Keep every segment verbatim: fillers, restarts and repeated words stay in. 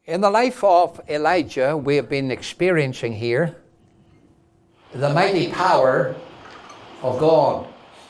In the life of Elijah, we have been experiencing here the mighty power of God.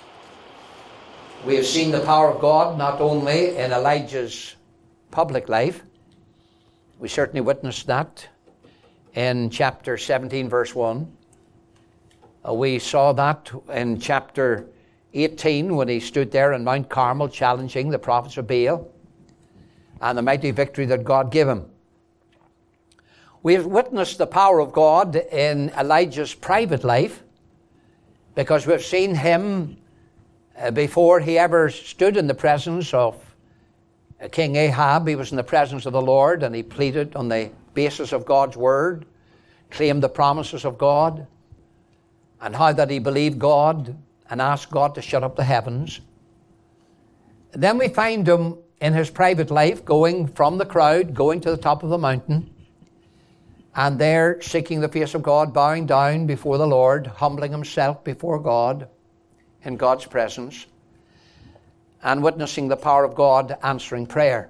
We have seen the power of God not only in Elijah's public life. We certainly witnessed that in chapter seventeen, verse one. Uh, we saw that in chapter eighteen when he stood there on Mount Carmel challenging the prophets of Baal and the mighty victory that God gave him. We have witnessed the power of God in Elijah's private life because we've seen him uh, before he ever stood in the presence of uh, King Ahab. He was in the presence of the Lord and he pleaded on the basis of God's word, claimed the promises of God, and how that he believed God and asked God to shut up the heavens. And then we find him in his private life going from the crowd, going to the top of the mountain, and there seeking the face of God, bowing down before the Lord, humbling himself before God in God's presence, and witnessing the power of God answering prayer.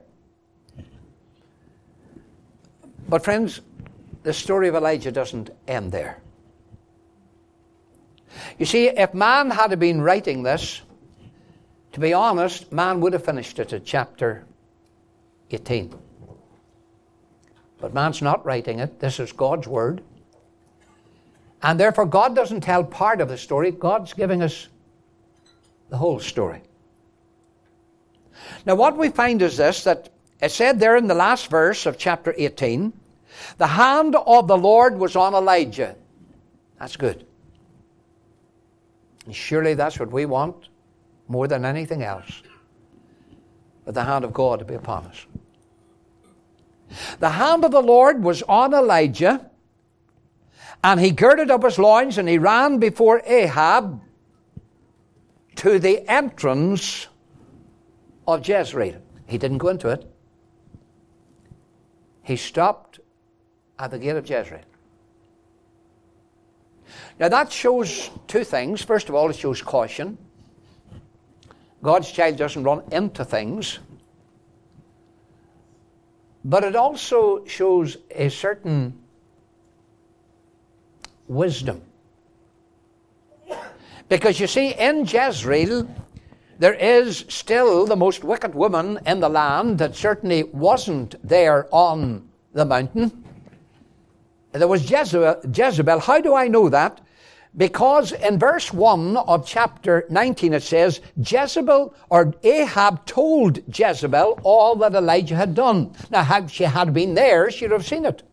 But friends, the story of Elijah doesn't end there. You see, if man had been writing this, to be honest, man would have finished it at chapter eighteen. But man's not writing it. This is God's word. And therefore, God doesn't tell part of the story. God's giving us the whole story. Now, what we find is this, that it said there in the last verse of chapter eighteen, the hand of the Lord was on Elijah. That's good. And surely that's what we want more than anything else. But the hand of God to be upon us. The hand of the Lord was on Elijah, and he girded up his loins and he ran before Ahab to the entrance of Jezreel. He didn't go into it. He stopped at the gate of Jezreel. Now that shows two things. First of all, it shows caution. God's child doesn't run into things. But it also shows a certain wisdom. Because you see, in Jezreel, there is still the most wicked woman in the land that certainly wasn't there on the mountain. There was Jezebel. Jezebel. How do I know that? Because in verse one of chapter nineteen it says, Jezebel, or Ahab told Jezebel all that Elijah had done. Now, had she had been there, she would have seen it.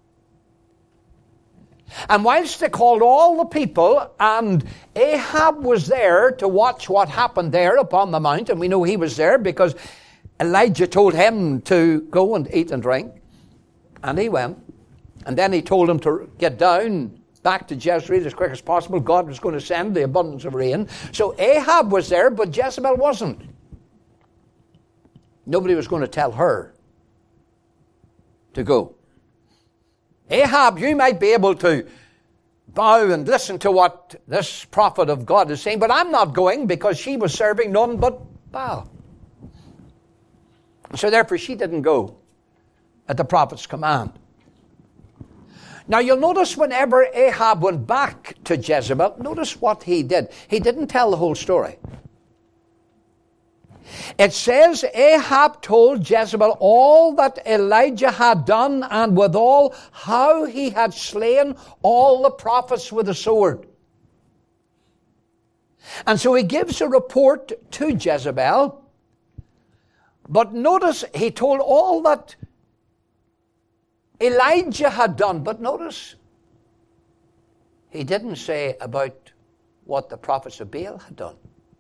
And whilst they called all the people, and Ahab was there to watch what happened there upon the mount, and we know he was there because Elijah told him to go and eat and drink, and he went. And then he told him to get down back to Jezreel as quick as possible. God was going to send the abundance of rain. So Ahab was there, but Jezebel wasn't. Nobody was going to tell her to go. Ahab, you might be able to bow and listen to what this prophet of God is saying, but I'm not going because she was serving none but Baal. So therefore she didn't go at the prophet's command. Now you'll notice whenever Ahab went back to Jezebel, notice what he did. He didn't tell the whole story. It says Ahab told Jezebel all that Elijah had done, and withal how he had slain all the prophets with a sword. And so he gives a report to Jezebel. But notice he told all that Elijah had done, but notice, he didn't say about what the prophets of Baal had done,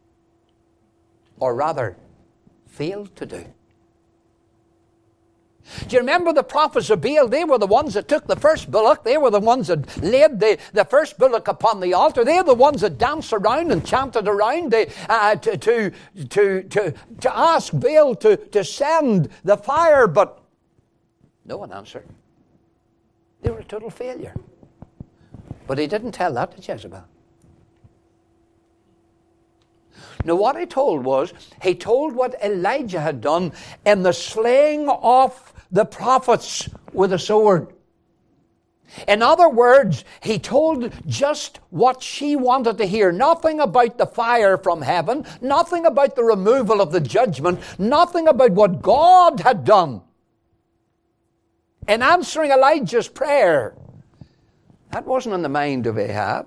or rather, failed to do. Do you remember the prophets of Baal? They were the ones that took the first bullock. They were the ones that laid the, the first bullock upon the altar. They were the ones that danced around and chanted around they, uh, to, to, to, to, to ask Baal to, to send the fire, but no one answered. They were a total failure. But he didn't tell that to Jezebel. Now what he told was, he told what Elijah had done in the slaying of the prophets with a sword. In other words, he told just what she wanted to hear. Nothing about the fire from heaven, nothing about the removal of the judgment, nothing about what God had done in answering Elijah's prayer. That wasn't in the mind of Ahab.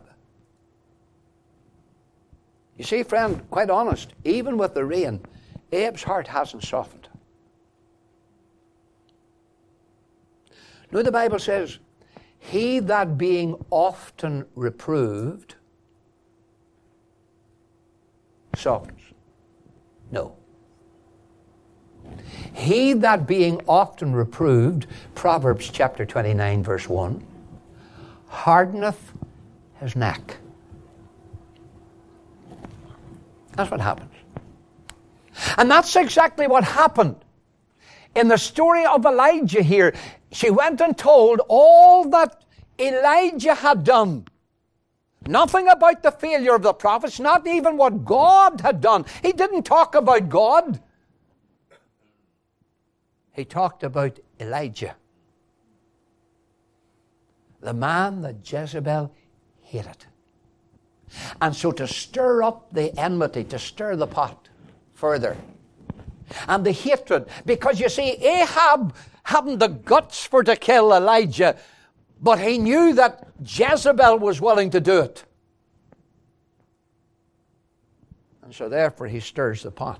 You see, friend, quite honest, even with the rain, Ahab's heart hasn't softened. No, the Bible says, he that being often reproved softens. No. He that being often reproved, Proverbs chapter twenty-nine, verse one, hardeneth his neck. That's what happens. And that's exactly what happened. In the story of Elijah here, she went and told all that Elijah had done. Nothing about the failure of the prophets, not even what God had done. He didn't talk about God. He talked about Elijah, the man that Jezebel hated. And so to stir up the enmity, to stir the pot further, and the hatred, because you see, Ahab hadn't the guts for to kill Elijah, but he knew that Jezebel was willing to do it. And so therefore he stirs the pot.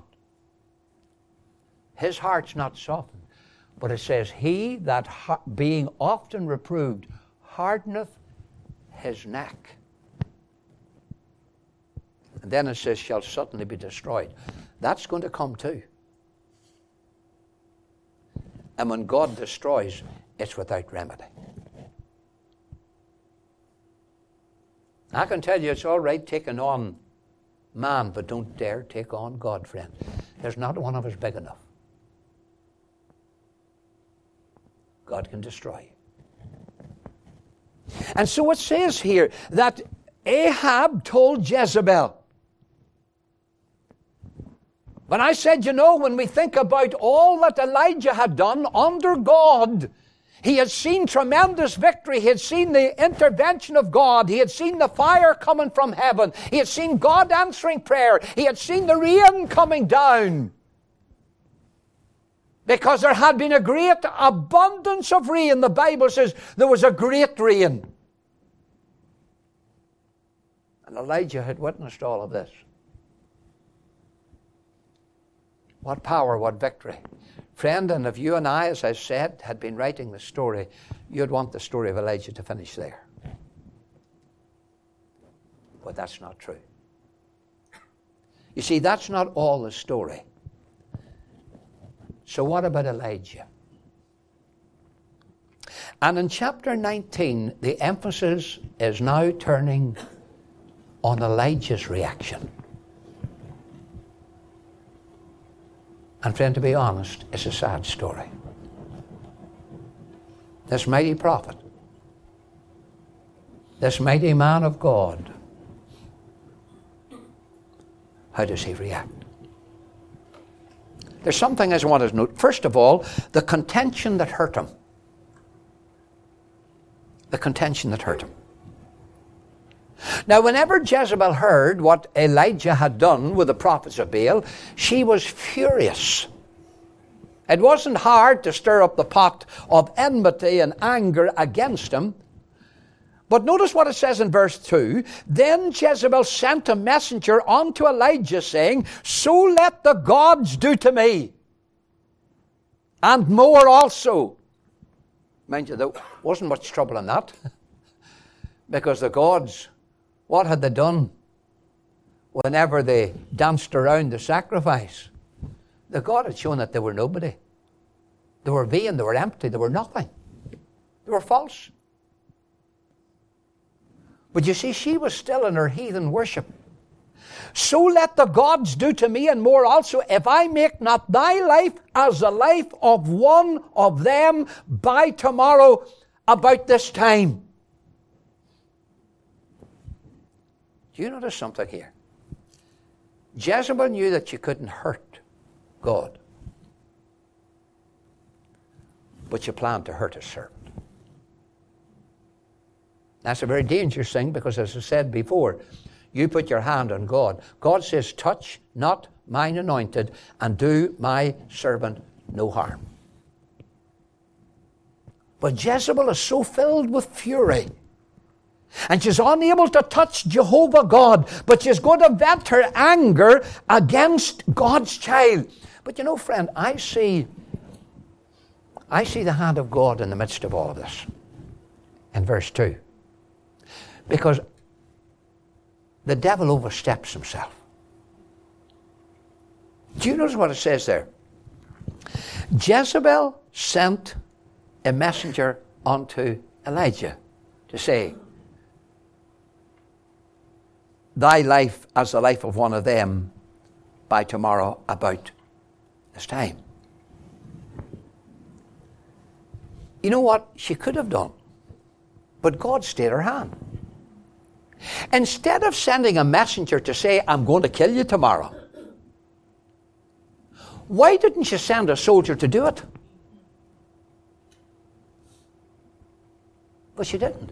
His heart's not softened, but it says, he that being often reproved hardeneth his neck. And then it says, shall suddenly be destroyed. That's going to come too. And when God destroys, it's without remedy. I can tell you it's all right taking on man, but don't dare take on God, friend. There's not one of us big enough. God can destroy you. And so it says here that Ahab told Jezebel. When I said, you know, when we think about all that Elijah had done under God, he had seen tremendous victory. He had seen the intervention of God. He had seen the fire coming from heaven. He had seen God answering prayer. He had seen the rain coming down. Because there had been a great abundance of rain. The Bible says there was a great rain. And Elijah had witnessed all of this. What power, what victory. Friend, and if you and I, as I said, had been writing the story, you'd want the story of Elijah to finish there. But that's not true. You see, that's not all the story. So what about Elijah? And in chapter nineteen, the emphasis is now turning on Elijah's reaction. And friend, to be honest, it's a sad story. This mighty prophet, this mighty man of God, how does he react? There's something I want to note. First of all, the contention that hurt him. The contention that hurt him. Now, whenever Jezebel heard what Elijah had done with the prophets of Baal, she was furious. It wasn't hard to stir up the pot of enmity and anger against him. But notice what it says in verse two. Then Jezebel sent a messenger unto Elijah, saying, so let the gods do to me, and more also. Mind you, there wasn't much trouble in that. Because the gods, what had they done whenever they danced around the sacrifice? The God had shown that they were nobody. They were vain, they were empty, they were nothing. They were false. But you see, she was still in her heathen worship. So let the gods do to me and more also, if I make not thy life as the life of one of them by tomorrow about this time. Do you notice something here? Jezebel knew that she couldn't hurt God. but you plan to hurt his servant. That's a very dangerous thing because, as I said before, you put your hand on God. God says, touch not mine anointed and do my servant no harm. But Jezebel is so filled with fury, and she's unable to touch Jehovah God, but she's going to vent her anger against God's child. But you know, friend, I see, I see the hand of God in the midst of all of this. In verse two. Because the devil oversteps himself. Do you notice what it says there? Jezebel sent a messenger unto Elijah to say, thy life as the life of one of them by tomorrow about this time. You know what she could have done? But God stayed her hand. Instead of sending a messenger to say, I'm going to kill you tomorrow, why didn't she send a soldier to do it? But she didn't.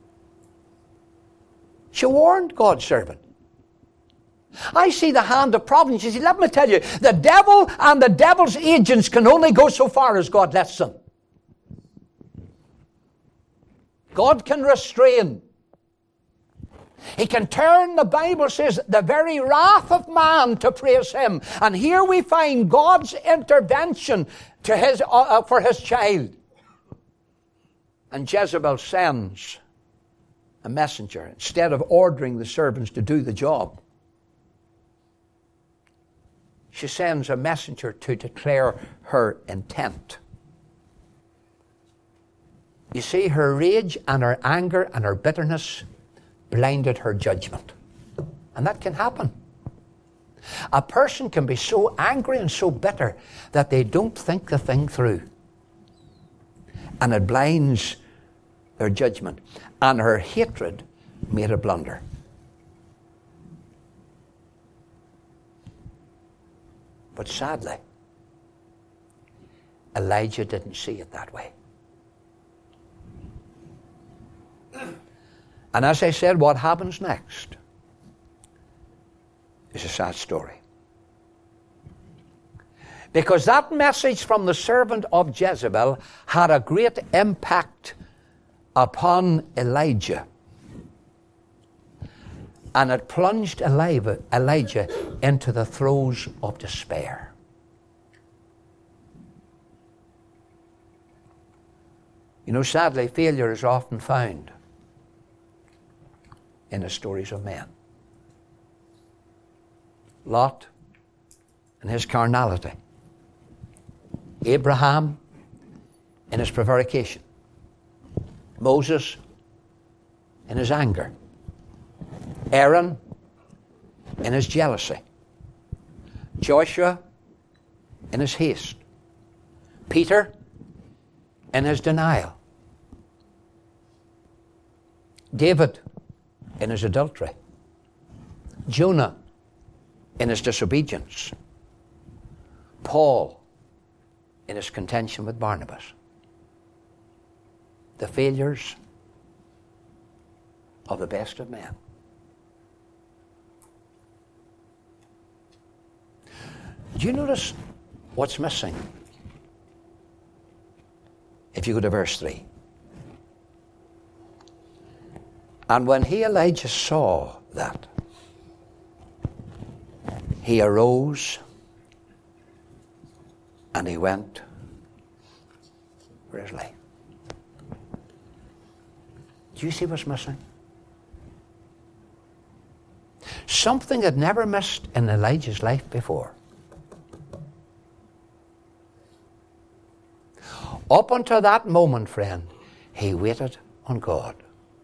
She warned God's servant. I see the hand of providence. You see, let me tell you, the devil and the devil's agents can only go so far as God lets them. God can restrain. He can turn, the Bible says, the very wrath of man to praise him. And here we find God's intervention to his, uh, uh, for his child. And Jezebel sends a messenger instead of ordering the servants to do the job. She sends a messenger to declare her intent. You see, her rage and her anger and her bitterness blinded her judgment. And that can happen. A person can be so angry and so bitter that they don't think the thing through. And it blinds their judgment. And her hatred made a blunder. But sadly, Elijah didn't see it that way. And as I said, what happens next is a sad story. Because that message from the servant of Jezebel had a great impact upon Elijah. And it plunged Elijah into the throes of despair. You know, sadly, failure is often found in the stories of men. Lot in his carnality. Abraham in his prevarication. Moses in his anger. Aaron in his jealousy. Joshua in his haste. Peter in his denial. David in his adultery. Jonah in his disobedience. Paul in his contention with Barnabas. The failures of the best of men. Do you notice what's missing? If you go to verse three. And when he, Elijah, saw that, he arose and he went for his life. Do you see what's missing? Something that never missed in Elijah's life before. Up until that moment, friend, he waited on God.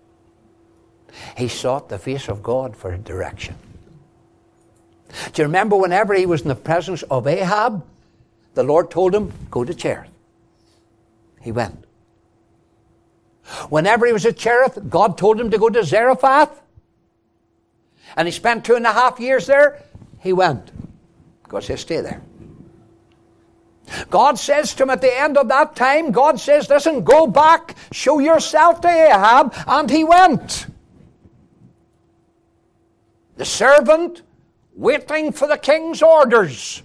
He sought the face of God for direction. Do you remember whenever he was in the presence of Ahab, the Lord told him, go to Cherith. He went. Whenever he was at Cherith, God told him to go to Zarephath. And he spent two and a half years there. He went. God said, stay there. God says to him at the end of that time, God says, listen, go back, show yourself to Ahab, and he went. The servant waiting for the king's orders.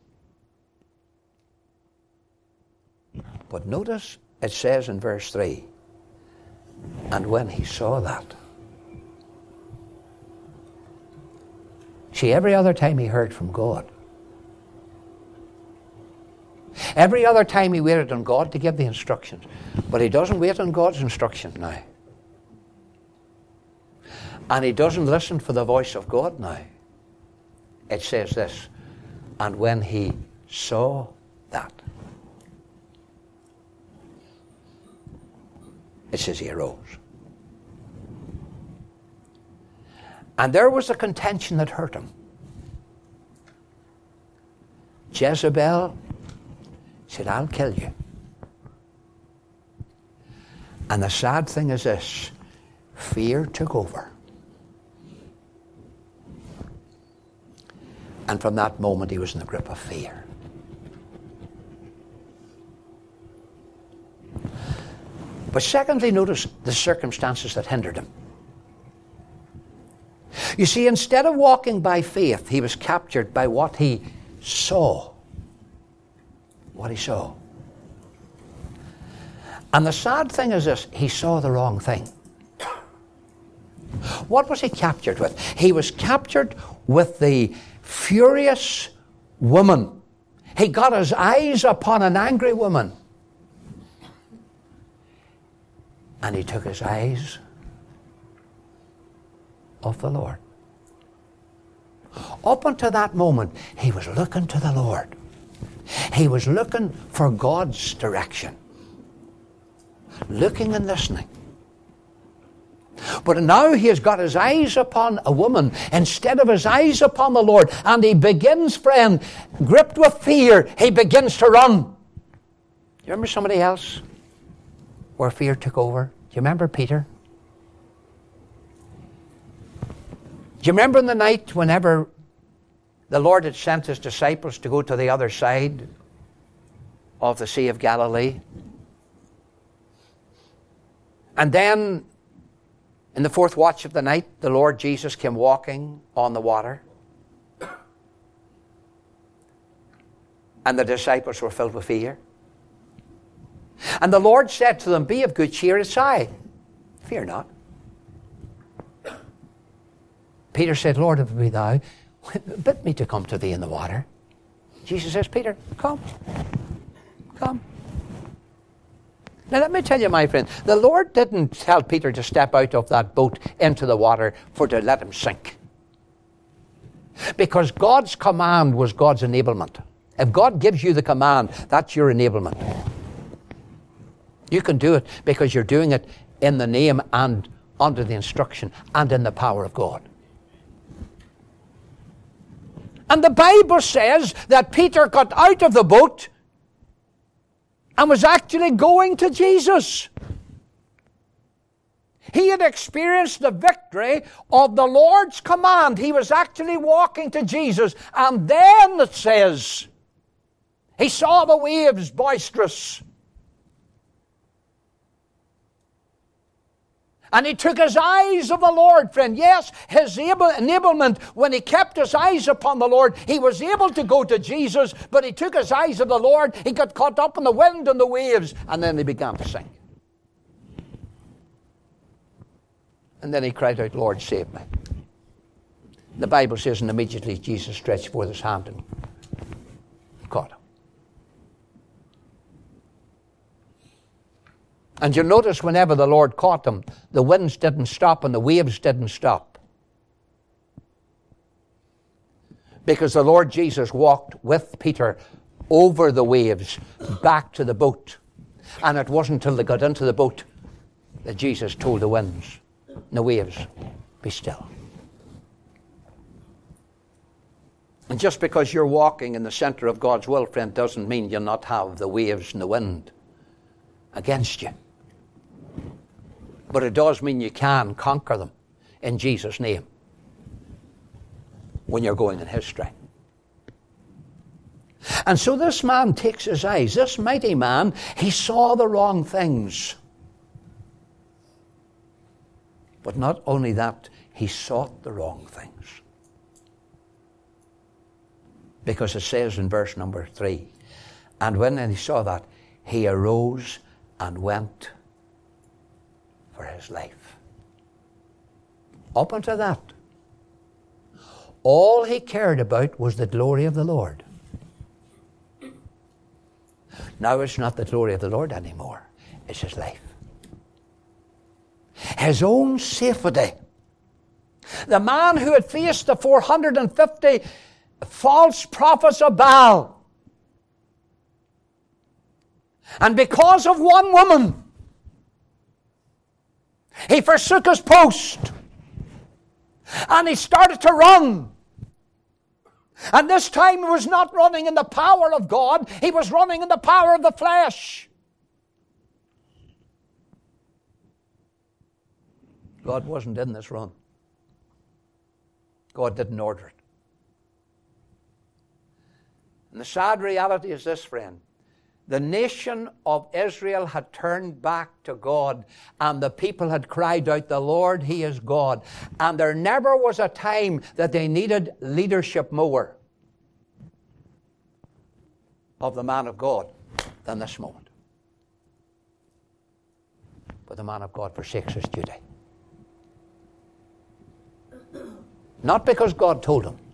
But notice it says in verse three, and when he saw that. See, every other time he heard from God, every other time he waited on God to give the instructions, but he doesn't wait on God's instructions now. And he doesn't listen for the voice of God now. It says this, and when he saw that, it says he arose. And there was a contention that hurt him. Jezebel said, I'll kill you. And the sad thing is this, fear took over. And from that moment he was in the grip of fear. But secondly, notice the circumstances that hindered him. You see, instead of walking by faith, he was captured by what he saw. What he saw. And the sad thing is this, he saw the wrong thing. What was he captured with? He was captured with the furious woman. He got his eyes upon an angry woman. And he took his eyes off the Lord. Up until that moment, he was looking to the Lord. He was looking for God's direction. Looking and listening. But now he has got his eyes upon a woman instead of his eyes upon the Lord. And he begins, friend, gripped with fear, he begins to run. Do you remember somebody else where fear took over? Do you remember Peter? Do you remember in the night whenever the Lord had sent his disciples to go to the other side of the Sea of Galilee? And then in the fourth watch of the night, the Lord Jesus came walking on the water. And the disciples were filled with fear. And the Lord said to them, be of good cheer, it's I. Fear not. Peter said, Lord, if it be thou, bid me to come to thee in the water. Jesus says, Peter, come. Come. Now let me tell you, my friend, the Lord didn't tell Peter to step out of that boat into the water for to let him sink. Because God's command was God's enablement. If God gives you the command, that's your enablement. You can do it because you're doing it in the name and under the instruction and in the power of God. And the Bible says that Peter got out of the boat and was actually going to Jesus. He had experienced the victory of the Lord's command. He was actually walking to Jesus. And then it says, he saw the waves boisterous. And he took his eyes of the Lord, friend. Yes, his enablement, when he kept his eyes upon the Lord, he was able to go to Jesus, but he took his eyes of the Lord, he got caught up in the wind and the waves, and then he began to sink. And then he cried out, Lord, save me. The Bible says, and immediately Jesus stretched forth his hand and caught him. And you'll notice whenever the Lord caught them, the winds didn't stop and the waves didn't stop. Because the Lord Jesus walked with Peter over the waves back to the boat. And it wasn't until they got into the boat that Jesus told the winds and the waves, be still. And just because you're walking in the center of God's will, friend, doesn't mean you'll not have the waves and the wind against you. But it does mean you can conquer them in Jesus' name when you're going in his strength. And so this man takes his eyes. This mighty man, he saw the wrong things. But not only that, he sought the wrong things. Because it says in verse number three, and when he saw that, he arose and went for his life. Up unto that, all he cared about was the glory of the Lord. Now it's not the glory of the Lord anymore. It's his life. His own safety. The man who had faced the four hundred fifty false prophets of Baal. And because of one woman, he forsook his post. And he started to run. And this time he was not running in the power of God. He was running in the power of the flesh. God wasn't in this run. God didn't order it. And the sad reality is this, friend. The nation of Israel had turned back to God, and the people had cried out, the Lord, He is God. And there never was a time that they needed leadership more of the man of God than this moment. But the man of God forsakes his duty. Not because God told him,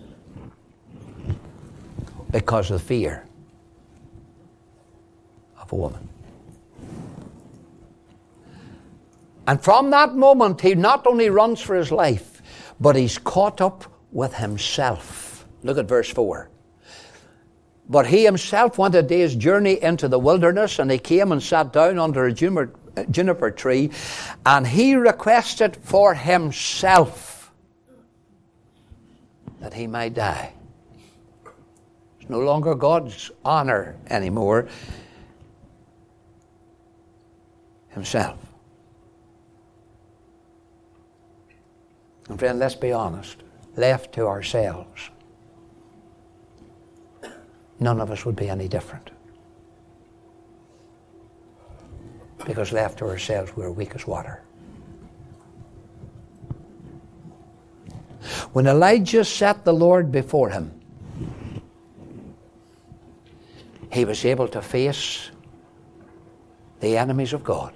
because of fear of a woman. And from that moment, he not only runs for his life, but he's caught up with himself. Look at verse four. But he himself went a day's journey into the wilderness, and he came and sat down under a juniper, juniper tree, and he requested for himself that he might die. It's no longer God's honor anymore. Himself. And friend, let's be honest. Left to ourselves, none of us would be any different. Because left to ourselves, we're weak as water. When Elijah set the Lord before him, he was able to face the enemies of God.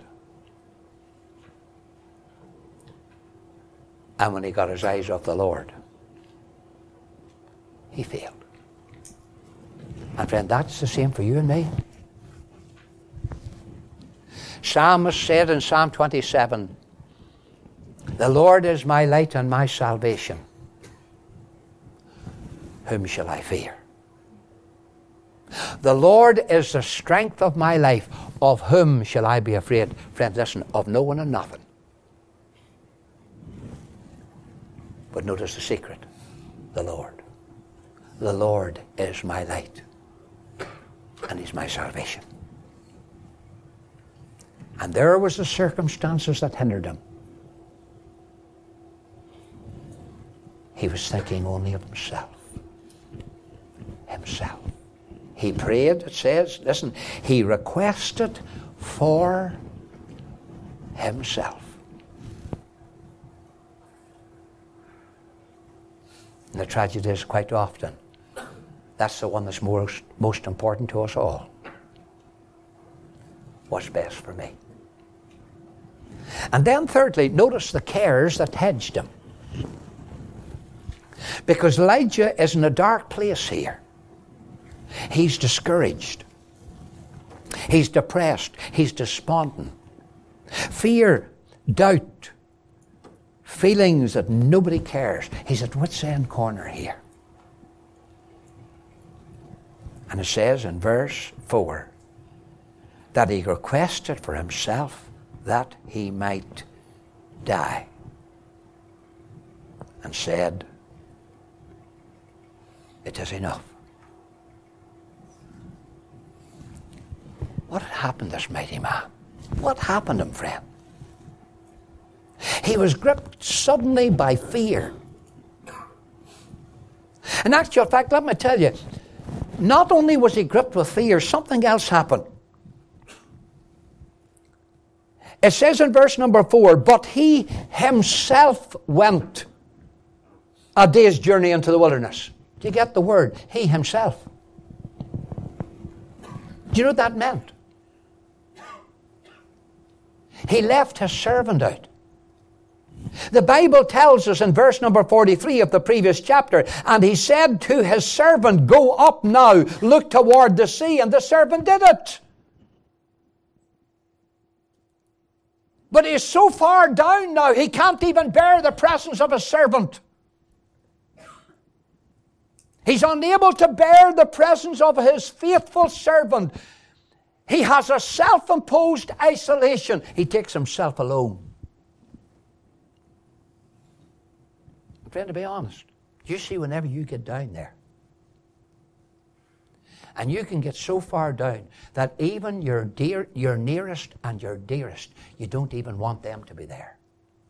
And when he got his eyes off the Lord, he failed. And friend, that's the same for you and me. Psalmist said in Psalm twenty-seven, the Lord is my light and my salvation. Whom shall I fear? The Lord is the strength of my life. Of whom shall I be afraid? Friend, listen, of no one and nothing. But notice the secret. The Lord. The Lord is my light. And He's my salvation. And there was the circumstances that hindered him. He was thinking only of himself. Himself. He prayed, it says, listen, he requested for himself. And the tragedy is quite often, that's the one that's most, most important to us all. What's best for me? And then thirdly, notice the cares that hedged him. Because Elijah is in a dark place here. He's discouraged. He's depressed. He's despondent. Fear, doubt, feelings that nobody cares. He's at wit's end corner here. And it says in verse four that he requested for himself that he might die. And said, it is enough. What had happened to this mighty man? What happened to him, friend? He was gripped suddenly by fear. In actual fact, let me tell you, not only was he gripped with fear, something else happened. It says in verse number four, but he himself went a day's journey into the wilderness. Do you get the word? He himself. Do you know what that meant? He left his servant out. The Bible tells us in verse number forty-three of the previous chapter, and he said to his servant, go up now, look toward the sea, and the servant did it. But he's so far down now, he can't even bear the presence of his servant. He's unable to bear the presence of his faithful servant. He has a self-imposed isolation. He takes himself alone. Friend, to be honest, you see, whenever you get down there, and you can get so far down that even your dear, your nearest and your dearest, you don't even want them to be there.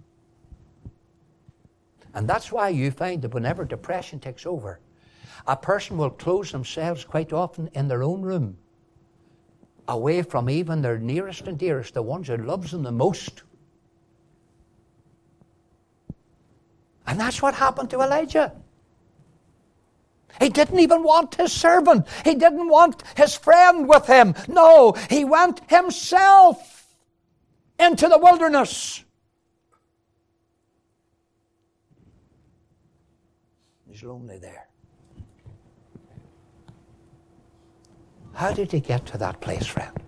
And that's why you find that whenever depression takes over, a person will close themselves quite often in their own room, away from even their nearest and dearest, the ones who loves them the most. And that's what happened to Elijah. He didn't even want his servant. He didn't want his friend with him. No, he went himself into the wilderness. He's lonely there. How did he get to that place, friend?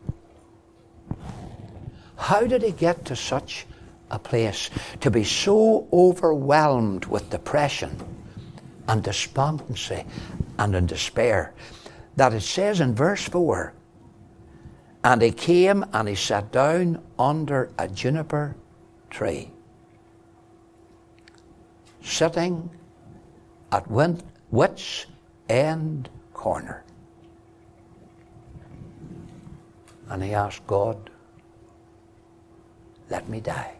How did he get to such a place to be so overwhelmed with depression and despondency and in despair that it says in verse four, and he came and he sat down under a juniper tree, sitting at wit's end corner. And he asked God, let me die.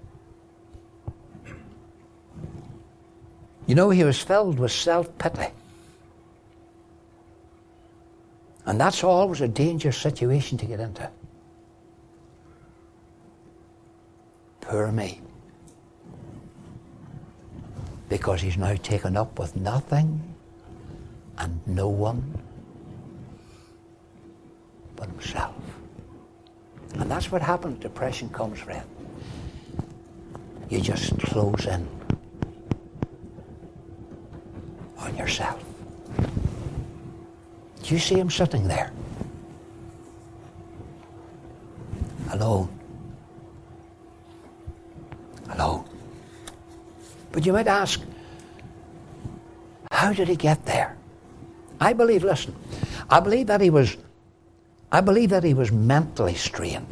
You know, he was filled with self-pity. And that's always a dangerous situation to get into. Poor me. Because he's now taken up with nothing and no one but himself. And that's what happens when depression comes, friend. You just close in on yourself. Do you see him sitting there? Alone. Alone. But you might ask, how did he get there? I believe, listen, I believe that he was I believe that he was mentally strained.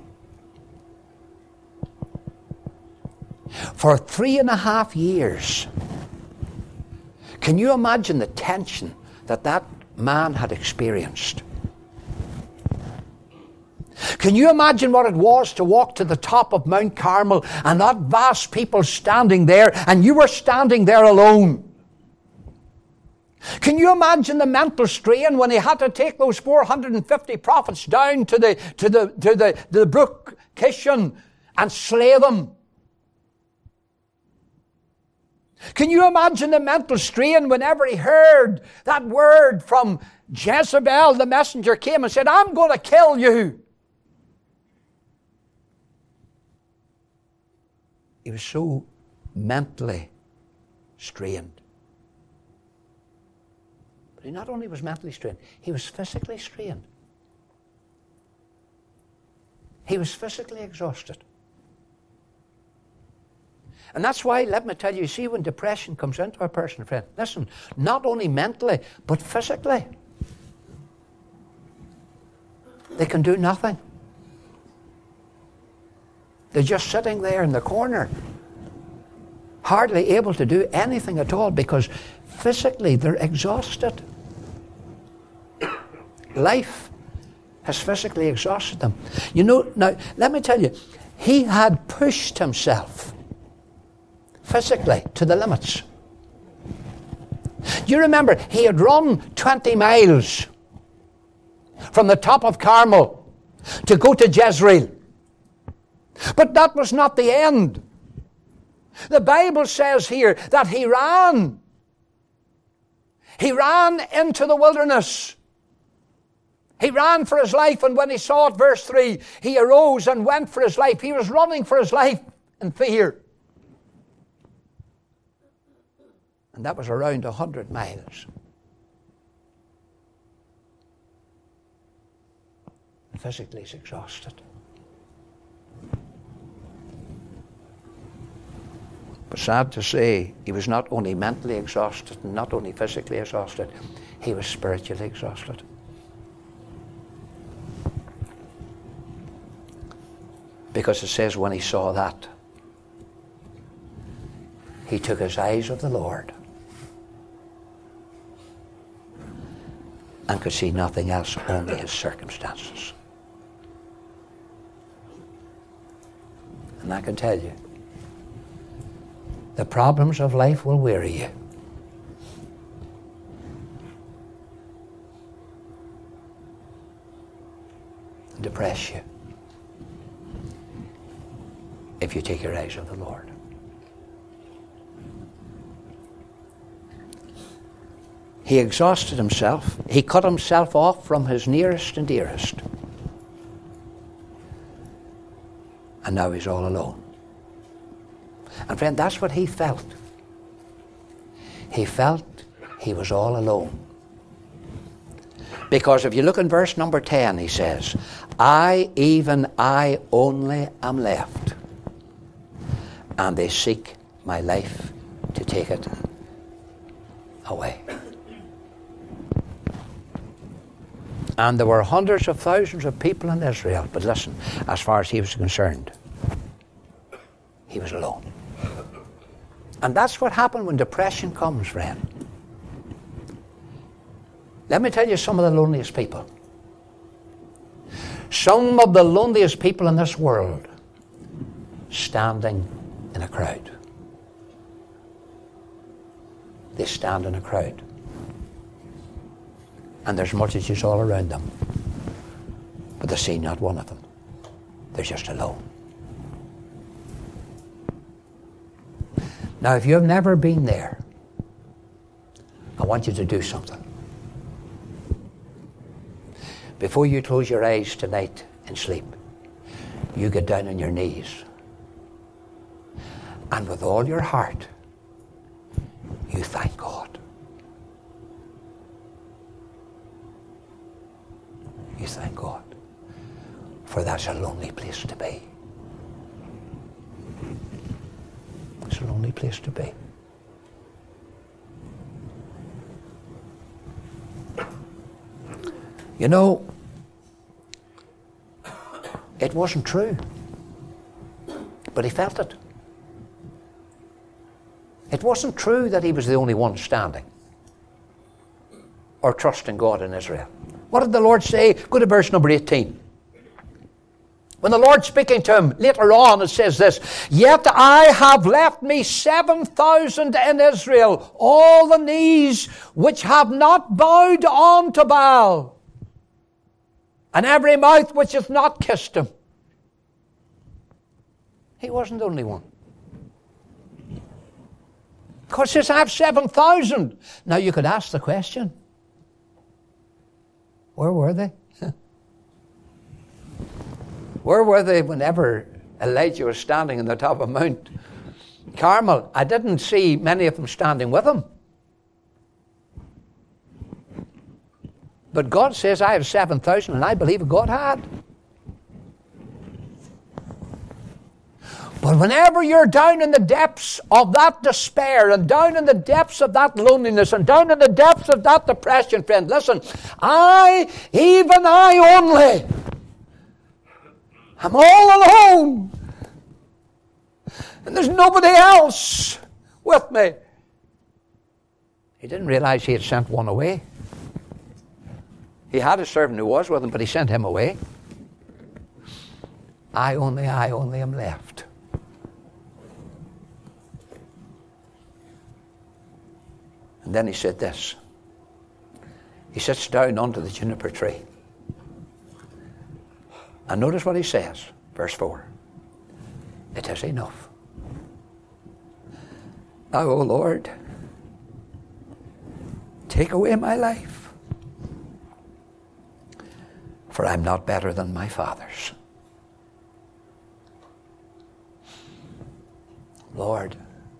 For three and a half years, can you imagine the tension that that man had experienced? Can you imagine what it was to walk to the top of Mount Carmel and that vast people standing there, and you were standing there alone? Can you imagine the mental strain when he had to take those four hundred fifty prophets down to the to the to the, to the brook Kishon and slay them? Can you imagine the mental strain whenever he heard that word from Jezebel? The messenger came and said, I'm going to kill you. He was so mentally strained. But he not only was mentally strained, he was physically strained. He was physically exhausted. And that's why, let me tell you, see, when depression comes into a person, friend, listen, not only mentally, but physically, they can do nothing. They're just sitting there in the corner, hardly able to do anything at all because physically they're exhausted. Life has physically exhausted them. You know, now, let me tell you, he had pushed himself physically to the limits. Do you remember? He had run twenty miles from the top of Carmel to go to Jezreel. But that was not the end. The Bible says here that he ran. He ran into the wilderness. He ran for his life, and when he saw it, verse three, he arose and went for his life. He was running for his life in fear. And that was around a hundred miles. Physically he's exhausted. But sad to say, he was not only mentally exhausted and not only physically exhausted, he was spiritually exhausted. Because it says when he saw that, he took his eyes of the Lord and could see nothing else, only his circumstances. And I can tell you, the problems of life will weary you. And depress you if you take your eyes of the Lord. He exhausted himself. He cut himself off from his nearest and dearest. And now he's all alone. And friend, that's what he felt. He felt he was all alone. Because if you look in verse number ten, he says, I, even I only am left, and they seek my life to take it away. And there were hundreds of thousands of people in Israel. But listen, as far as he was concerned, he was alone. And that's what happened when depression comes, friend. Let me tell you some of the loneliest people. Some of the loneliest people in this world standing in a crowd. They stand in a crowd. And there's multitudes all around them. But they see not one of them. They're just alone. Now, if you've never been there, I want you to do something. Before you close your eyes tonight and sleep, you get down on your knees. And with all your heart, you thank God. You thank God. For that's a lonely place to be. It's a lonely place to be. You know, it wasn't true, but he felt it. It wasn't true that he was the only one standing or trusting God in Israel. What did the Lord say? Go to verse number eighteen. When the Lord speaking to him later on, it says this, yet I have left me seven thousand in Israel, all the knees which have not bowed on to Baal, and every mouth which hath not kissed him. He wasn't the only one. Because he says, I have seven thousand. Now you could ask the question, where were they? Where were they whenever Elijah was standing on the top of Mount Carmel? I didn't see many of them standing with him. But God says, I have seven thousand, and I believe God had. But whenever you're down in the depths of that despair, and down in the depths of that loneliness, and down in the depths of that depression, friend, listen, I, even I only, I'm all alone. And there's nobody else with me. He didn't realize he had sent one away. He had a servant who was with him, but he sent him away. I only, I only am left. And then he said this. He sits down under the juniper tree. And notice what he says, verse four. It is enough. Now, O Lord, take away my life, for I'm not better than my fathers. Lord,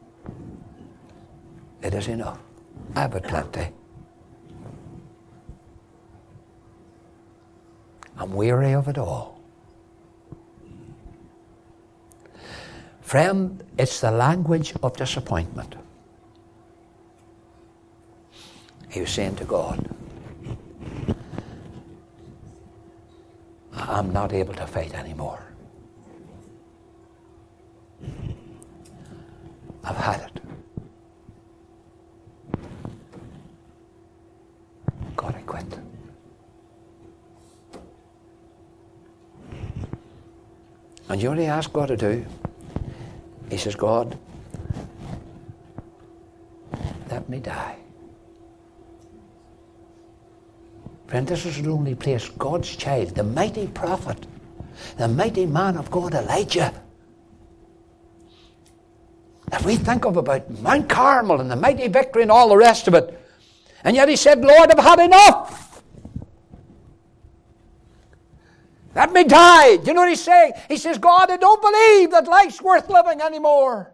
it is enough. I've had plenty. I'm weary of it all. Friend, it's the language of disappointment. He was saying to God, I'm not able to fight anymore. I've had it. God, I quit. And you know what he asked God to do? He says, God, let me die. Friend, this is the only place God's child, the mighty prophet, the mighty man of God, Elijah, that we think of about Mount Carmel and the mighty victory and all the rest of it. And yet he said, Lord, I've had enough. Let me die. Do you know what he's saying? He says, God, I don't believe that life's worth living anymore.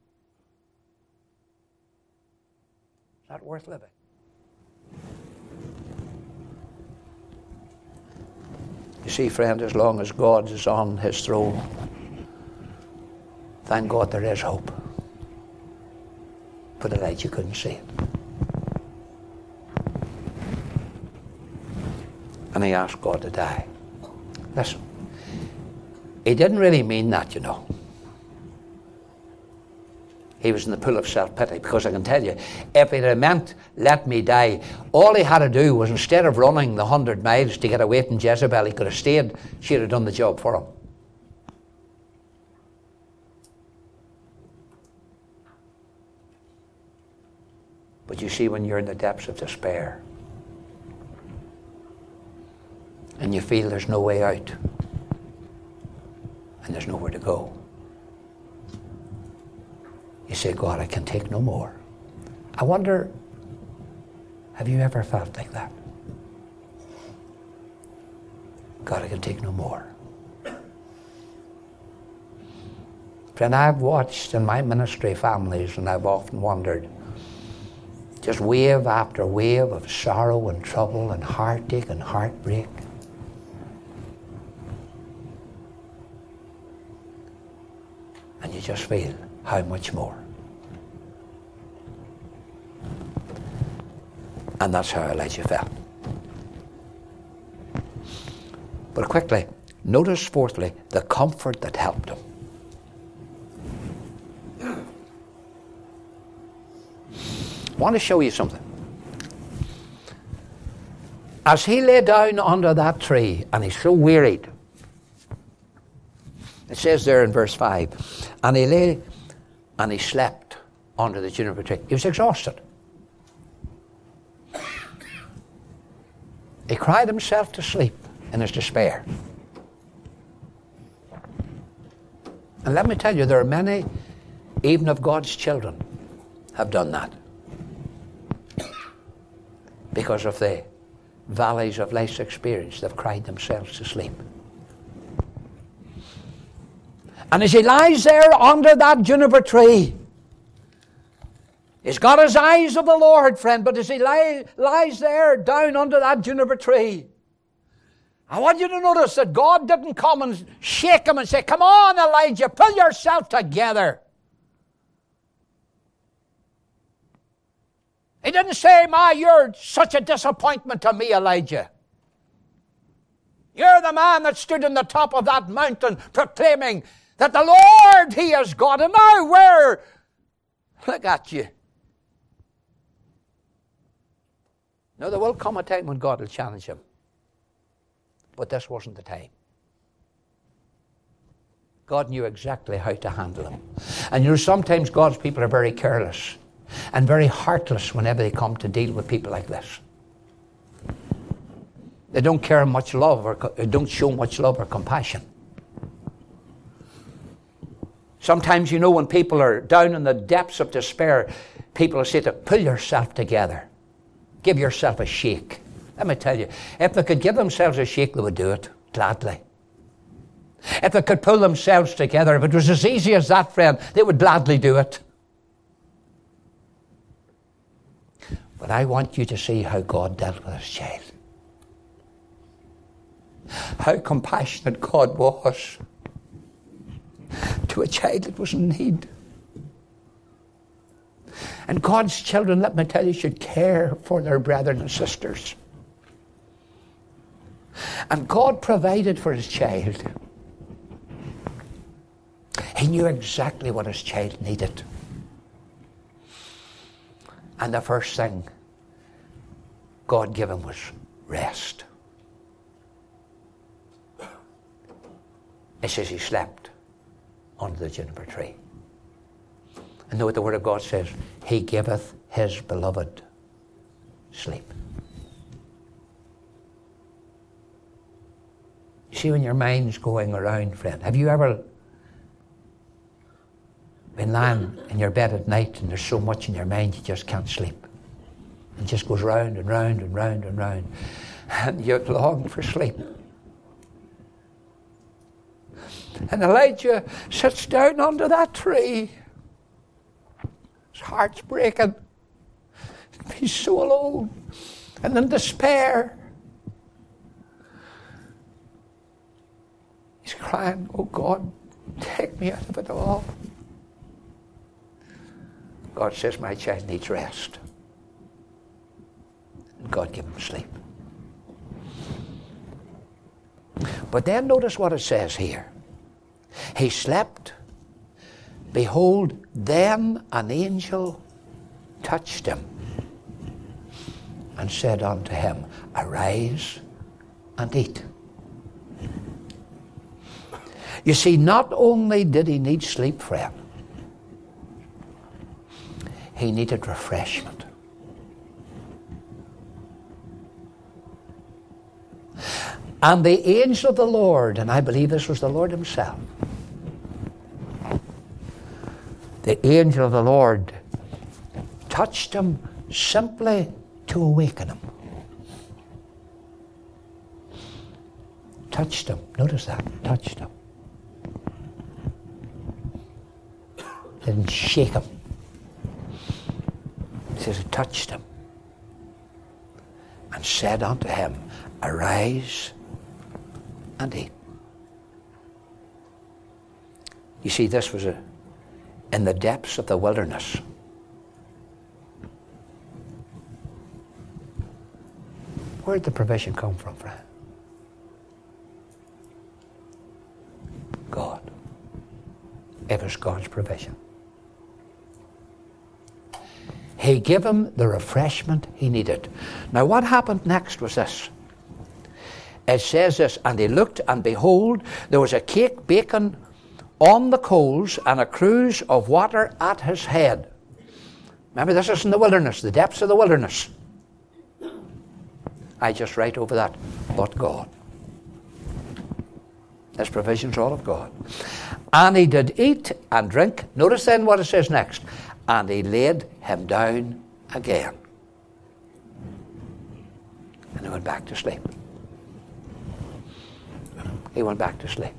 Is that worth living? You see, friend, as long as God is on his throne, thank God there is hope. But Elijah couldn't see it. And he asked God to die. Listen, he didn't really mean that, you know. He was in the pool of self-pity, because I can tell you, if it had meant let me die, all he had to do was, instead of running the hundred miles to get away from Jezebel, he could have stayed. She'd have done the job for him. But you see, when you're in the depths of despair, and you feel there's no way out, and there's nowhere to go, you say, God, I can take no more. I wonder, have you ever felt like that? God, I can take no more. Friend, I've watched in my ministry families, and I've often wondered, just wave after wave of sorrow and trouble and heartache and heartbreak. And you just feel, how much more? And that's how Elijah felt. But quickly, notice fourthly, the comfort that helped him. I want to show you something. As he lay down under that tree, and he's so wearied, it says there in verse five, and he lay and he slept under the juniper tree. He was exhausted. He cried himself to sleep in his despair. And let me tell you, there are many, even of God's children, have done that. Because of the valleys of life's experience, they've cried themselves to sleep. And as he lies there under that juniper tree, he's got his eyes of the Lord, friend, but as he lie, lies there down under that juniper tree, I want you to notice that God didn't come and shake him and say, come on, Elijah, pull yourself together. He didn't say, my, you're such a disappointment to me, Elijah. You're the man that stood on the top of that mountain proclaiming that the Lord, He is God. And now where? Look at you. Now there will come a time when God will challenge him. But this wasn't the time. God knew exactly how to handle him. And you know, sometimes God's people are very careless. and very heartless whenever they come to deal with people like this. They don't care much love, or they don't show much love or compassion. Sometimes, you know, when people are down in the depths of despair, people will say to pull yourself together. Give yourself a shake. Let me tell you, if they could give themselves a shake, they would do it gladly. If they could pull themselves together, if it was as easy as that, friend, they would gladly do it. But I want you to see how God dealt with his child. How compassionate God was to a child that was in need. And God's children, let me tell you, should care for their brethren and sisters. And God provided for his child. He knew exactly what his child needed. And the first thing God gave him was rest. It says he slept under the juniper tree. And know what the Word of God says? He giveth his beloved sleep. You see, when your mind's going around, friend, have you ever been lying in your bed at night and there's so much in your mind you just can't sleep? It just goes round and round and round and round. And you long for sleep. And Elijah sits down under that tree. His heart's breaking. He's so alone and in despair. He's crying, oh God, take me out of it all. God says, my child needs rest. And God gave him sleep. But then notice what it says here. He slept. Behold, then an angel touched him and said unto him, arise and eat. You see, not only did he need sleep, friend, he needed refreshment. And the angel of the Lord, and I believe this was the Lord himself, the angel of the Lord touched him simply to awaken him. Touched him. Notice that. Touched him. Didn't shake him. It says it touched him and said unto him, arise and eat. You see, this was a, in the depths of the wilderness. Where did the provision come from, friend? God. It was God's provision. He gave him the refreshment he needed. Now what happened next was this. It says this, and he looked, and behold, there was a cake baking on the coals, and a cruse of water at his head. Remember, this is in the wilderness, the depths of the wilderness. I just write over that, but God. This provision's all of God. And he did eat and drink. Notice then what it says next. And he laid him down again. And he went back to sleep. He went back to sleep.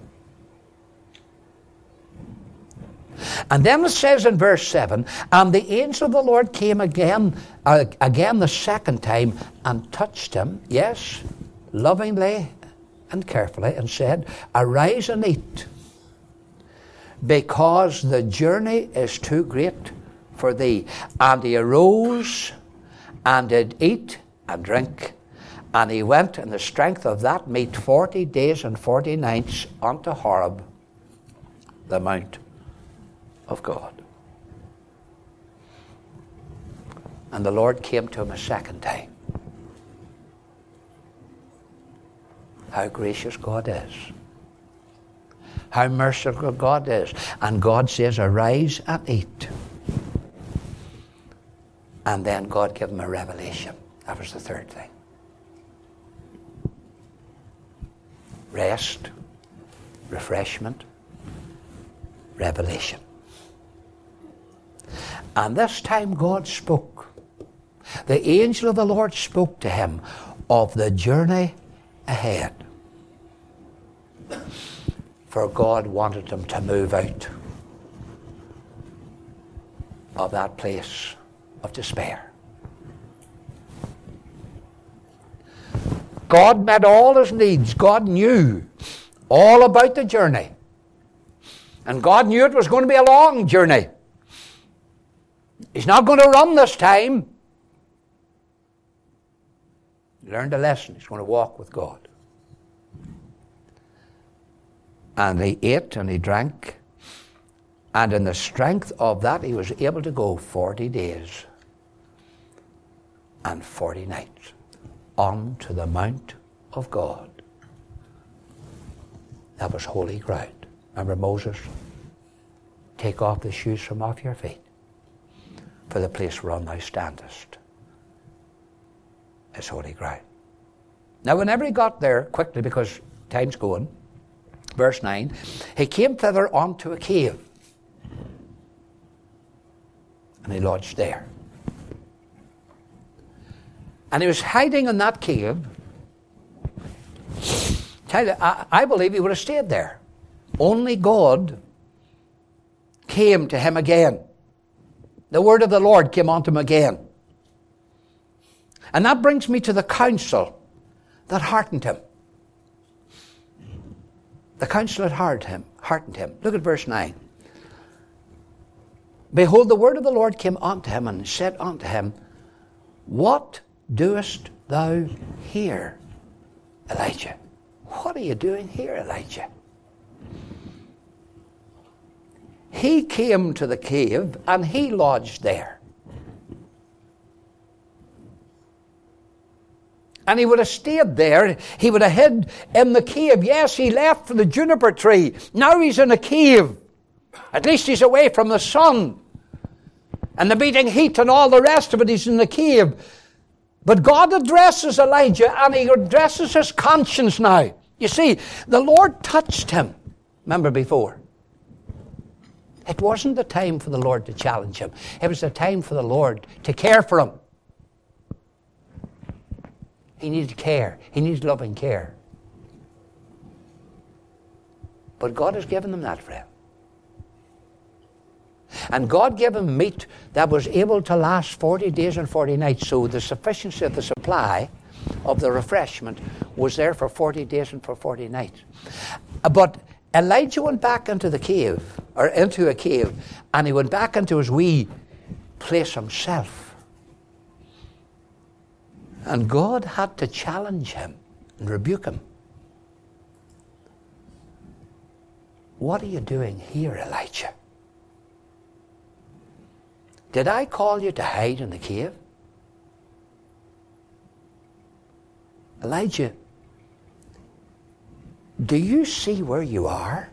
And then it says in verse seven, and the angel of the Lord came again, uh, again the second time, and touched him, yes, lovingly and carefully, and said, arise and eat, because the journey is too great for thee. And he arose and did eat and drink, and he went in the strength of that meat forty days and forty nights unto Horeb, the mount of God. And the Lord came to him a second time. How gracious God is. How merciful God is. And God says, arise and eat. And then God gave him a revelation. That was the third thing. Rest, refreshment, revelation. And this time God spoke. The angel of the Lord spoke to him of the journey ahead. For God wanted him to move out of that place of despair. God met all his needs. God knew all about the journey. And God knew it was going to be a long journey. He's not going to run this time. He learned a lesson. He's going to walk with God. And he ate and he drank. And in the strength of that, he was able to go forty days and forty nights unto the mount of God. That was holy ground. Remember Moses? Take off the shoes from off your feet, for the place whereon thou standest is holy ground. Now, whenever he got there, quickly, because time's going, verse nine, he came thither unto a cave, and he lodged there. And he was hiding in that cave. Tell you, I, I believe he would have stayed there. Only God came to him again. The word of the Lord came unto him again. And that brings me to the counsel that heartened him. The counsel that heartened him. Heartened him. Look at verse nine. Behold, the word of the Lord came unto him and said unto him, What doest thou here, Elijah? What are you doing here, Elijah? He came to the cave and he lodged there. And he would have stayed there. He would have hid in the cave. Yes, he left for the juniper tree. Now he's in a cave. At least he's away from the sun and the beating heat and all the rest of it. He's in the cave. But God addresses Elijah, and he addresses his conscience now. You see, the Lord touched him. Remember before? It wasn't the time for the Lord to challenge him. It was the time for the Lord to care for him. He needed care. He needed loving care. But God has given him that, friend. And God gave him meat that was able to last forty days and forty nights. So the sufficiency of the supply of the refreshment was there for forty days and for forty nights. But Elijah went back into the cave, or into a cave, and he went back into his wee place himself. And God had to challenge him and rebuke him. What are you doing here, Elijah? Did I call you to hide in the cave? Elijah, do you see where you are?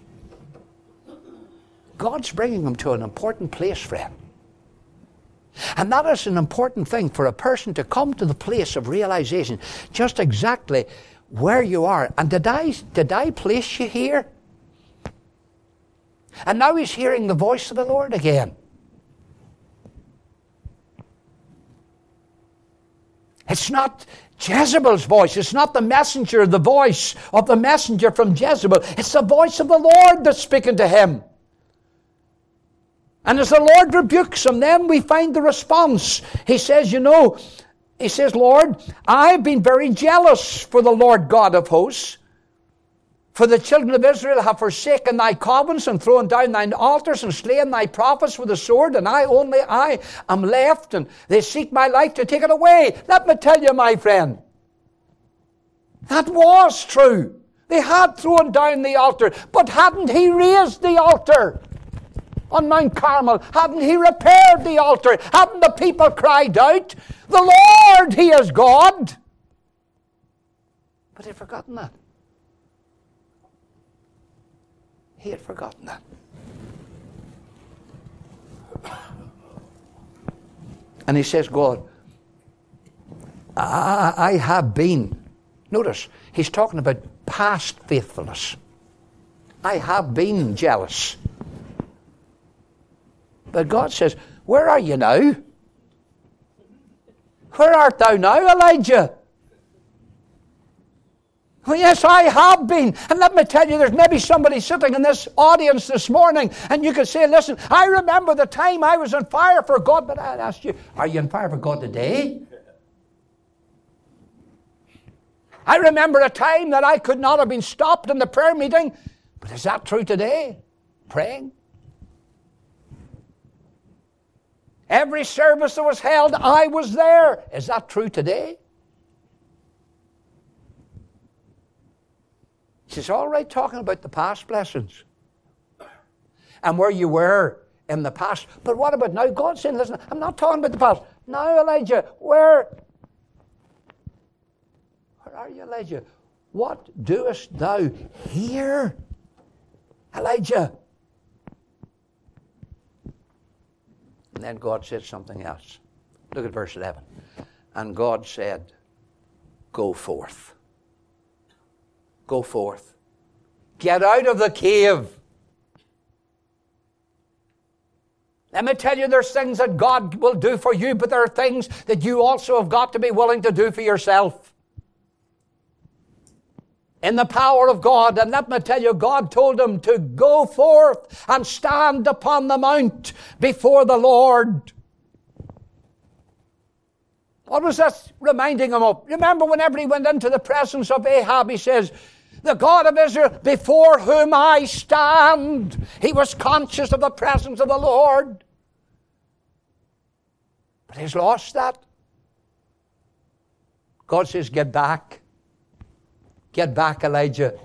God's bringing him to an important place, friend. And that is an important thing for a person to come to the place of realization, just exactly where you are. And did I, did I place you here? And now he's hearing the voice of the Lord again. It's not Jezebel's voice. It's not the messenger, the voice of the messenger from Jezebel. It's the voice of the Lord that's speaking to him. And as the Lord rebukes him, then we find the response. He says, you know, he says, Lord, I've been very jealous for the Lord God of hosts. For the children of Israel have forsaken thy covenants and thrown down thine altars and slain thy prophets with the sword, and I only I am left, and they seek my life to take it away. Let me tell you, my friend, that was true. They had thrown down the altar, but hadn't he raised the altar on Mount Carmel? Hadn't he repaired the altar? Hadn't the people cried out, the Lord, he is God? But they'd forgotten that. He had forgotten that. And he says, God, I, I have been. Notice, he's talking about past faithfulness. I have been jealous. But God says, where are you now? Where art thou now, Elijah? Oh, yes, I have been. And let me tell you, there's maybe somebody sitting in this audience this morning, and you could say, listen, I remember the time I was on fire for God, but I'd ask you, are you on fire for God today? I remember a time that I could not have been stopped in the prayer meeting, but is that true today? Praying? Every service that was held, I was there. Is that true today? She's all right talking about the past blessings and where you were in the past. But what about now? God's saying, listen, I'm not talking about the past. Now, Elijah, where, where are you, Elijah? What doest thou here, Elijah? And then God said something else. Look at verse eleven. And God said, go forth. Go forth. Get out of the cave. Let me tell you, there's things that God will do for you, but there are things that you also have got to be willing to do for yourself. In the power of God. And let me tell you, God told him to go forth and stand upon the mount before the Lord. What was that reminding him of? Remember whenever he went into the presence of Ahab, he says, the God of Israel, before whom I stand. He was conscious of the presence of the Lord. But he's lost that. God says, get back. Get back, Elijah.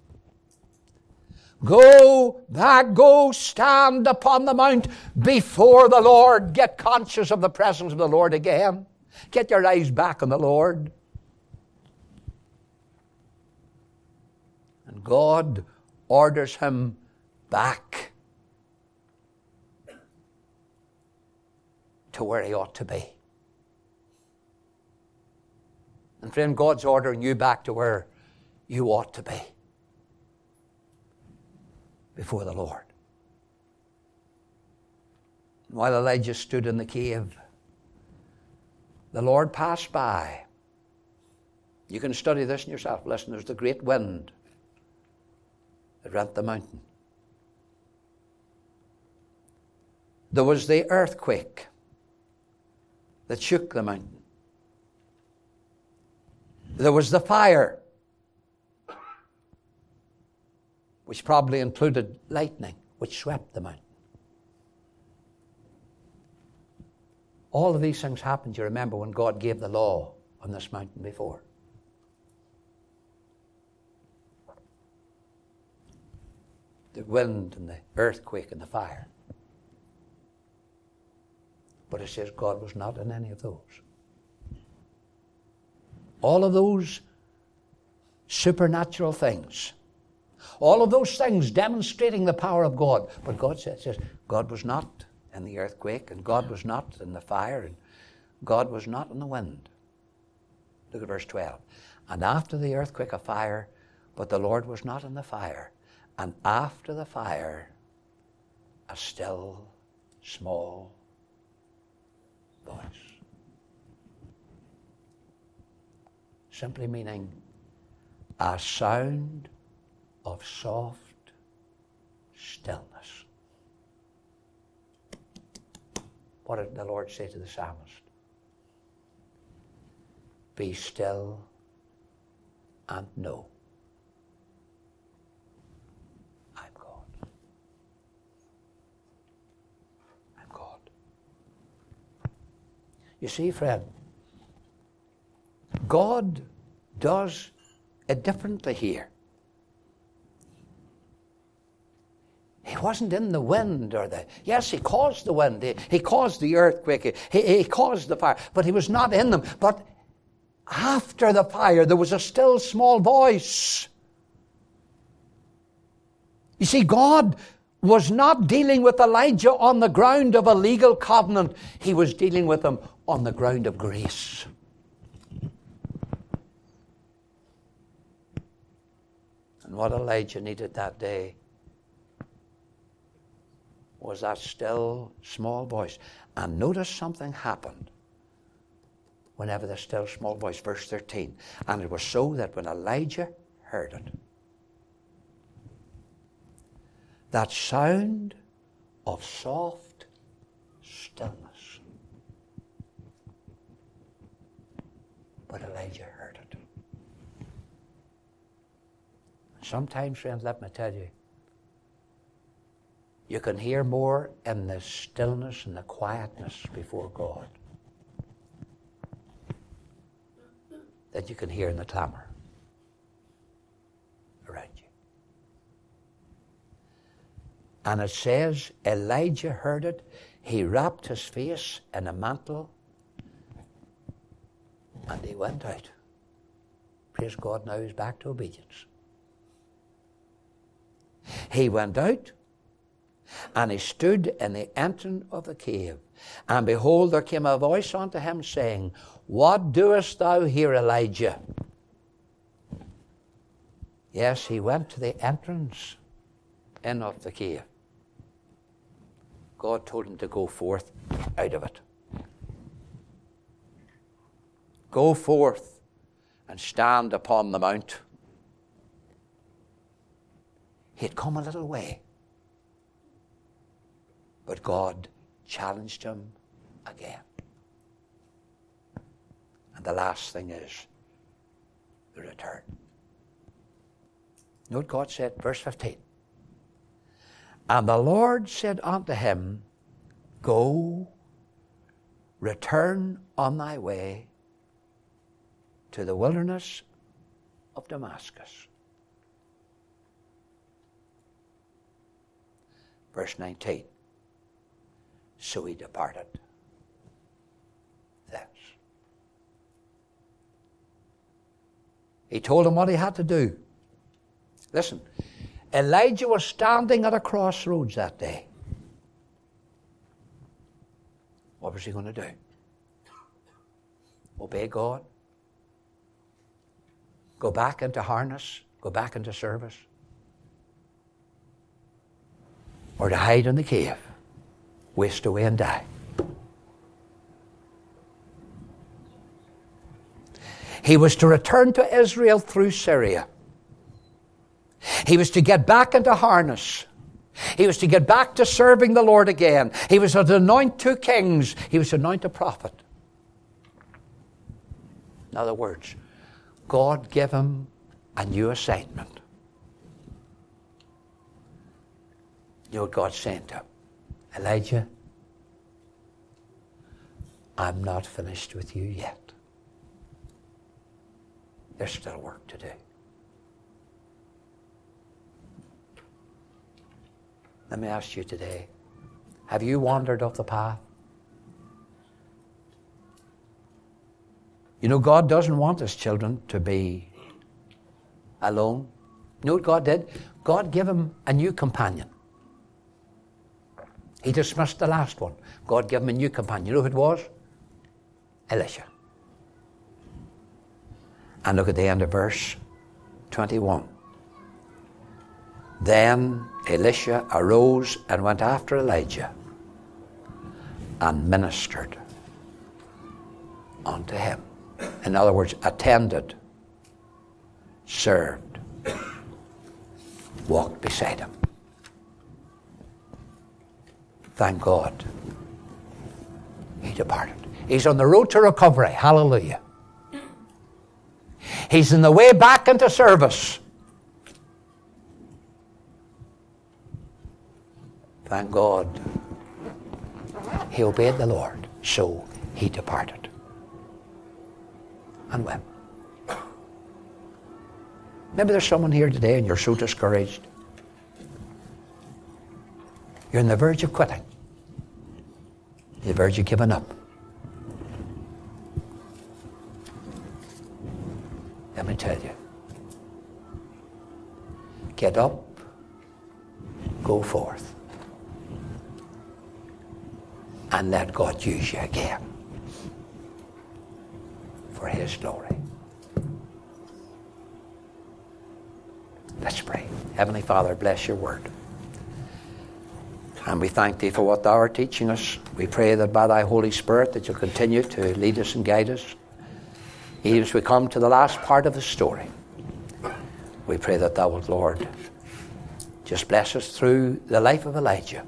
Go back, go stand upon the mount before the Lord. Get conscious of the presence of the Lord again. Get your eyes back on the Lord. And God orders him back to where he ought to be. And friend, God's ordering you back to where you ought to be before the Lord. While Elijah stood in the cave, the Lord passed by. You can study this in yourself. Listen, there's the great wind that rent the mountain. There was the earthquake that shook the mountain. There was the fire, which probably included lightning, which swept the mountain. All of these things happened, you remember, when God gave the law on this mountain before. The wind and the earthquake and the fire. But it says God was not in any of those. All of those supernatural things, all of those things demonstrating the power of God. But God says, says God was not in the earthquake, and God was not in the fire, and God was not in the wind. Look at verse twelve. And after the earthquake a fire, but the Lord was not in the fire. And after the fire, a still, small voice. Simply meaning a sound of soft stillness. What did the Lord say to the psalmist? Be still and know I'm God. I'm God. You see, friend, God does it differently here. He wasn't in the wind or the... Yes, he caused the wind. He, he caused the earthquake. He, he caused the fire. But he was not in them. But after the fire, there was a still small voice. You see, God was not dealing with Elijah on the ground of a legal covenant. He was dealing with him on the ground of grace. And what Elijah needed that day was that still small voice. And notice something happened whenever the still small voice, verse thirteen. And it was so that when Elijah heard it, that sound of soft stillness. But Elijah heard it. Sometimes, friends, let me tell you, you can hear more in the stillness and the quietness before God than you can hear in the clamor around you. And it says, Elijah heard it. He wrapped his face in a mantle and he went out. Praise God, now he's back to obedience. He went out and he stood in the entrance of the cave. And behold, there came a voice unto him saying, What doest thou here, Elijah? Yes, he went to the entrance in of the cave. God told him to go forth out of it. Go forth and stand upon the mount. He had come a little way, but God challenged him again. And the last thing is the return. You know what God said, verse fifteen. And the Lord said unto him, Go, return on thy way to the wilderness of Damascus. Verse nineteen. So he departed thence. He told him what he had to do. Listen, Elijah was standing at a crossroads that day. What was he going to do? Obey God? Go back into harness? Go back into service? Or to hide in the cave, waste away and die? He was to return to Israel through Syria. He was to get back into harness. He was to get back to serving the Lord again. He was to anoint two kings. He was to anoint a prophet. In other words, God gave him a new assignment. You know what God's saying to him? Elijah, I'm not finished with you yet. There's still work to do. Let me ask you today, have you wandered off the path? You know, God doesn't want his children to be alone. You know what God did? God gave him a new companion. He dismissed the last one. God gave him a new companion. You know who it was? Elisha. And look at the end of verse twenty-one. Then Elisha arose and went after Elijah and ministered unto him. In other words, attended, served, walked beside him. Thank God he departed. He's on the road to recovery. Hallelujah. He's in the way back into service. Thank God he obeyed the Lord, so he departed and went. Maybe there's someone here today and you're so discouraged. You're on the verge of quitting. The verge of giving up. Let me tell you. Get up, go forth. and let God use you again for His glory. Let's pray. Heavenly Father, bless your word. And we thank Thee for what Thou art teaching us. We pray that by Thy Holy Spirit that You'll continue to lead us and guide us. Even as we come to the last part of the story, we pray that Thou wilt, Lord, just bless us through the life of Elijah.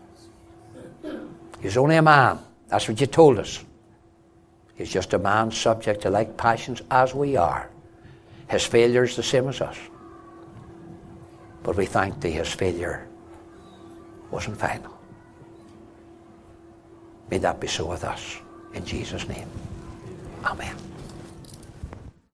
He's only a man. That's what You told us. He's just a man subject to like passions as we are. His failure is the same as us. But we thank Thee his failure wasn't final. May that be so with us. In Jesus' name. Amen.